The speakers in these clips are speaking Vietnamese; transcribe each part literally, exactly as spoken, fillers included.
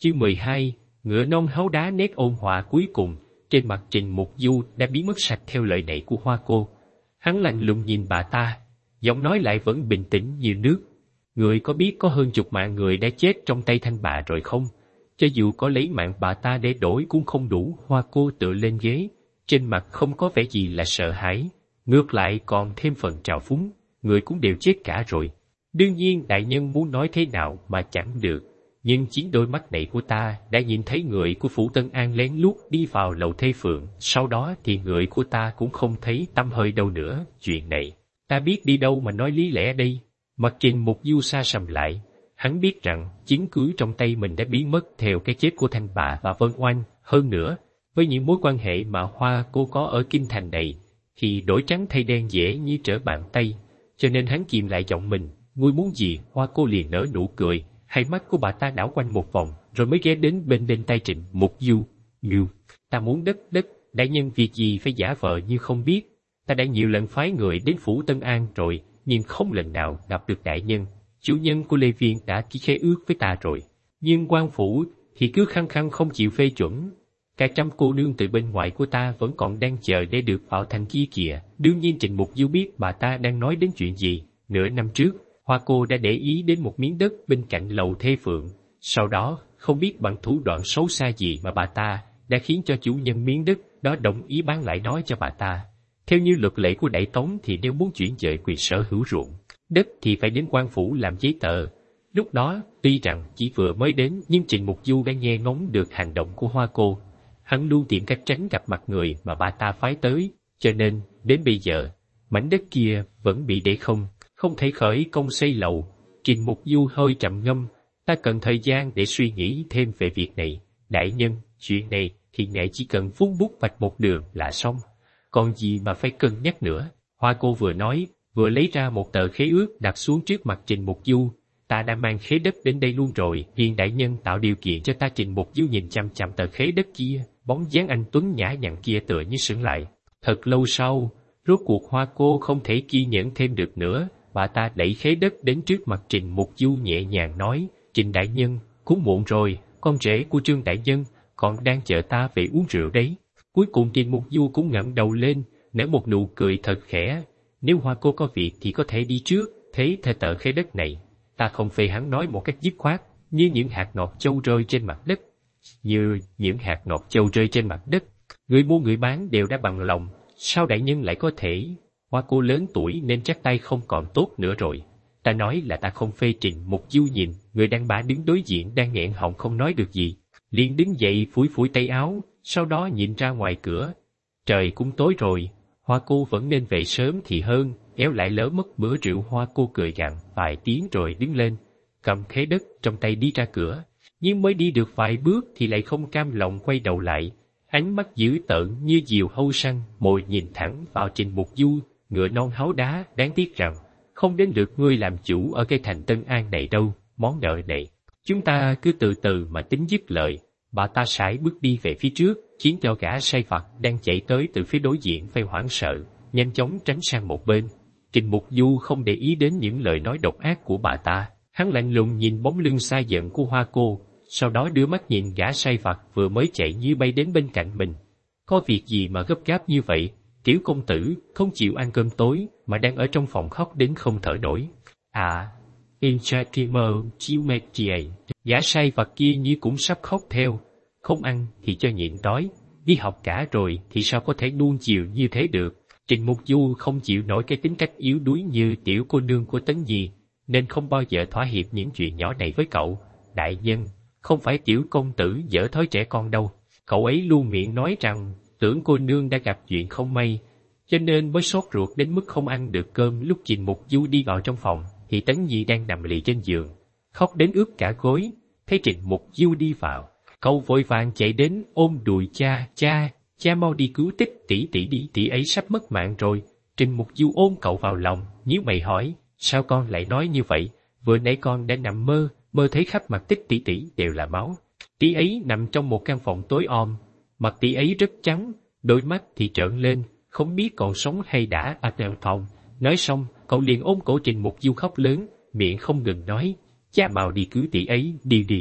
Chương mười hai, ngựa non háu đá. Nét ôn hòa cuối cùng trên mặt Trình Mục Du đã biến mất sạch theo lời này của Hoa Cô. Hắn lạnh lùng nhìn bà ta, giọng nói lại vẫn bình tĩnh như nước. Người có biết có hơn chục mạng người đã chết trong tay Thanh Bạ rồi không? Cho dù có lấy mạng bà ta để đổi cũng không đủ. Hoa Cô tựa lên ghế, trên mặt không có vẻ gì là sợ hãi, ngược lại còn thêm phần trào phúng. Người cũng đều chết cả rồi. Đương nhiên đại nhân muốn nói thế nào mà chẳng được, nhưng chính đôi mắt này của ta đã nhìn thấy người của Phủ Tân An lén lút đi vào lầu Thê Phượng, sau đó thì người của ta cũng không thấy tăm hơi đâu nữa. Chuyện này, ta biết đi đâu mà nói lý lẽ đây. Mặt Trình Mục Du sa sầm lại, hắn biết rằng chứng cứ trong tay mình đã biến mất theo cái chết của Thanh Bạ và Vân Oanh. Hơn nữa, với những mối quan hệ mà Hoa Cô có ở kinh thành này, thì đổi trắng thay đen dễ như trở bàn tay, cho nên hắn kìm lại giọng mình. Ngươi muốn gì? Hoa Cô liền nở nụ cười, hai mắt của bà ta đảo quanh một vòng, rồi mới ghé đến bên bên tay Trịnh Mục Du. Du, ta muốn đất đất, đại nhân việc gì phải giả vờ như không biết. Ta đã nhiều lần phái người đến Phủ Tân An rồi, nhưng không lần nào gặp được đại nhân. Chủ nhân của Lê Viên đã ký khế ước với ta rồi, nhưng quan phủ thì cứ khăng khăng không chịu phê chuẩn. Cả trăm cô nương từ bên ngoài của ta vẫn còn đang chờ để được vào thành kia kìa. Đương nhiên Trịnh Mục Du biết bà ta đang nói đến chuyện gì. Nửa năm trước, Hoa Cô đã để ý đến một miếng đất bên cạnh lầu Thê Phượng. Sau đó, không biết bằng thủ đoạn xấu xa gì mà bà ta đã khiến cho chủ nhân miếng đất đó đồng ý bán lại nó cho bà ta. Theo như luật lệ của Đại Tống thì nếu muốn chuyển dời quyền sở hữu ruộng đất thì phải đến quan phủ làm giấy tờ. Lúc đó, tuy rằng chỉ vừa mới đến, nhưng Trịnh Mục Du đã nghe ngóng được hành động của Hoa Cô. Hắn luôn tìm cách tránh gặp mặt người mà bà ta phái tới, cho nên, đến bây giờ, mảnh đất kia vẫn bị để không, không thể khởi công xây lầu. Trình Mục Du hơi trầm ngâm, ta cần thời gian để suy nghĩ thêm về việc này. Đại nhân, chuyện này thì ngài chỉ cần vung bút vạch một đường là xong, còn gì mà phải cân nhắc nữa. Hoa Cô vừa nói, vừa lấy ra một tờ khế ước đặt xuống trước mặt Trình Mục Du. Ta đã mang khế đất đến đây luôn rồi, hiền đại nhân tạo điều kiện cho ta. Trình Mục Du nhìn chằm chằm tờ khế đất kia, bóng dáng anh tuấn nhã nhặn kia tựa như sững lại. Thật lâu sau, rốt cuộc Hoa Cô không thể kiên nhẫn thêm được nữa, bà ta đẩy khế đất đến trước mặt Trình Mục Du nhẹ nhàng nói, Trình đại nhân, cũng muộn rồi, con rể của Trương đại nhân còn đang chờ ta về uống rượu đấy. Cuối cùng Trình Mục Du cũng ngẩng đầu lên, nở một nụ cười thật khẽ. Nếu Hoa Cô có việc thì có thể đi trước, thế theo tờ khế đất này, ta không phê. Hắn nói một cách dứt khoát, như những hạt ngọt châu rơi trên mặt đất. Như những hạt ngọt châu rơi trên mặt đất, người mua người bán đều đã bằng lòng, sao đại nhân lại có thể? Hoa Cô lớn tuổi nên chắc tay không còn tốt nữa rồi. Ta nói là ta không phê. Trình Mục Du nhìn người đàn bà đứng đối diện đang nghẹn họng không nói được gì, liền đứng dậy phủi phủi tay áo, sau đó nhìn ra ngoài cửa. Trời cũng tối rồi, Hoa Cô vẫn nên về sớm thì hơn, éo lại lỡ mất bữa rượu. Hoa Cô cười gằn vài tiếng rồi đứng lên, cầm khế đất trong tay đi ra cửa, nhưng mới đi được vài bước thì lại không cam lòng quay đầu lại, ánh mắt dữ tợn như diều hâu săn, mồi nhìn thẳng vào Trình Mục Du. Ngựa non háu đá, đáng tiếc rằng không đến lượt ngươi làm chủ ở cái thành Tân An này đâu. Món nợ này chúng ta cứ từ từ mà tính. Dứt lời, bà ta sải bước đi về phía trước, khiến cho gã sai vặt đang chạy tới từ phía đối diện phải hoảng sợ, nhanh chóng tránh sang một bên. Trình Mục Du không để ý đến những lời nói độc ác của bà ta, hắn lạnh lùng nhìn bóng lưng xa giận của Hoa Cô, sau đó đưa mắt nhìn gã sai vặt vừa mới chạy như bay đến bên cạnh mình. Có việc gì mà gấp gáp như vậy? Tiểu công tử không chịu ăn cơm tối mà đang ở trong phòng khóc đến không thở nổi. À, Inchatimer Chiumetier, gã sai vặt kia như cũng sắp khóc theo. Không ăn thì cho nhịn đói, đi học cả rồi thì sao có thể nuông chiều như thế được. Trình Mục Du không chịu nổi cái tính cách yếu đuối như tiểu cô nương của Tấn Nhi, nên không bao giờ thỏa hiệp những chuyện nhỏ này với cậu. Đại nhân, không phải tiểu công tử dở thói trẻ con đâu. Cậu ấy luôn miệng nói rằng tưởng cô nương đã gặp chuyện không may, cho nên mới sốt ruột đến mức không ăn được cơm. Lúc Trình Mục Du đi vào trong phòng, thì Tấn Nhi đang nằm lì trên giường, khóc đến ướt cả gối. Thấy Trình Mục Du đi vào, cậu vội vàng chạy đến ôm đùi cha. Cha, cha mau đi cứu Tích tỷ tỷ đi, tỷ ấy sắp mất mạng rồi. Trình Mục Du ôm cậu vào lòng, nhíu mày hỏi, sao con lại nói như vậy? Vừa nãy con đã nằm mơ, mơ thấy khắp mặt Tích tỷ tỷ đều là máu. Tỷ ấy nằm trong một căn phòng tối om, mặt tỷ ấy rất trắng, đôi mắt thì trợn lên, không biết còn sống hay đã ở trong phòng. Nói xong, cậu liền ôm cổ Trình Mục Du khóc lớn, miệng không ngừng nói, cha mau đi cứu tỷ ấy, đi đi.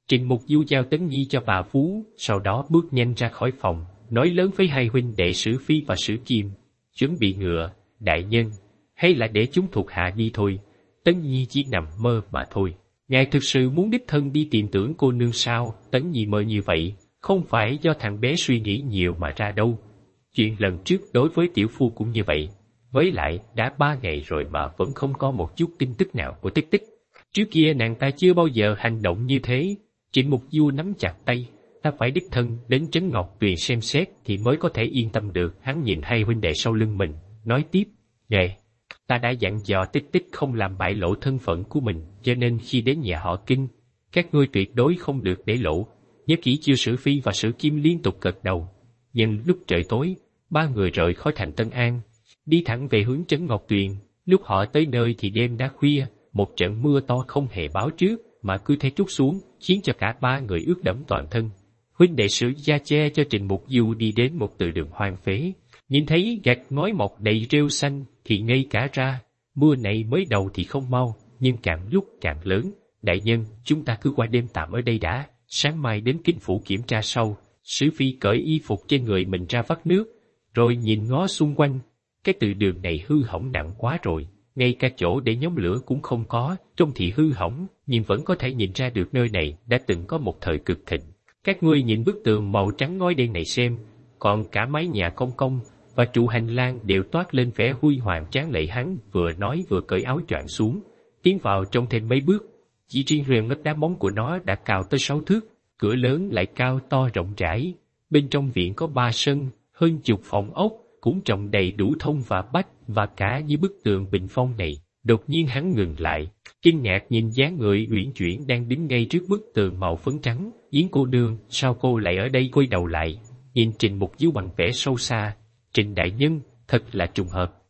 Trình Mục Du giao Tấn Nhi cho bà Phú, sau đó bước nhanh ra khỏi phòng, nói lớn với hai huynh đệ Sử Phi và Sử Kim, chuẩn bị ngựa, đại nhân, hay là để chúng thuộc hạ đi thôi, Tấn Nhi chỉ nằm mơ mà thôi. Ngài thực sự muốn đích thân đi tìm tưởng cô nương sao? Tấn Nhi mơ như vậy, không phải do thằng bé suy nghĩ nhiều mà ra đâu. Chuyện lần trước đối với tiểu phu cũng như vậy, với lại đã ba ngày rồi mà vẫn không có một chút tin tức nào của Tích Tích. Trước kia nàng ta chưa bao giờ hành động như thế. Trịnh Mục Du nắm chặt tay, ta phải đích thân đến Trấn Ngọc Tuyền xem xét thì mới có thể yên tâm được. Hắn nhìn hai huynh đệ sau lưng mình, nói tiếp, Ngài, ta đã dặn dò Tích Tích không làm bại lộ thân phận của mình, cho nên khi đến nhà họ Kinh, các ngươi tuyệt đối không được để lộ. Nhớ kỹ chưa? Sử Phi và Sử Kim liên tục gật đầu. Nhưng lúc trời tối, ba người rời khỏi thành Tân An, đi thẳng về hướng Trấn Ngọc Tuyền. Lúc họ tới nơi thì đêm đã khuya, một trận mưa to không hề báo trước mà cứ thế trút xuống, khiến cho cả ba người ướt đẫm toàn thân. Huynh đệ Sử Gia che cho Trịnh Mục Du đi đến một từ đường hoang phế, nhìn thấy gạch ngói mọc đầy rêu xanh thì ngây cả ra. Mưa này mới đầu thì không mau, nhưng càng lúc càng lớn. Đại nhân, chúng ta cứ qua đêm tạm ở đây đã, sáng mai đến Kinh phủ kiểm tra sau. Sử Phi cởi y phục trên người mình ra vắt nước, rồi nhìn ngó xung quanh. Cái từ đường này hư hỏng nặng quá rồi, ngay cả chỗ để nhóm lửa cũng không có, trông thì hư hỏng, nhưng vẫn có thể nhìn ra được nơi này đã từng có một thời cực thịnh. Các ngươi nhìn bức tường màu trắng ngói đen này xem, còn cả mái nhà công công và trụ hành lang đều toát lên vẻ huy hoàng tráng lệ. Hắn vừa nói vừa cởi áo choàng xuống, tiến vào trong thêm mấy bước. Chỉ riêng rèm ngất đá bóng của nó đã cao tới sáu thước, cửa lớn lại cao to rộng rãi. Bên trong viện có ba sân, hơn chục phòng ốc, cũng trồng đầy đủ thông và bách, và cả như bức tường bình phong này. Đột nhiên hắn ngừng lại, kinh ngạc nhìn dáng người uyển chuyển đang đứng ngay trước bức tường màu phấn trắng. Yến cô nương, sao cô lại ở đây? Quay đầu lại, nhìn Trình Mục Du bằng vẻ sâu xa. Trình đại nhân, thật là trùng hợp.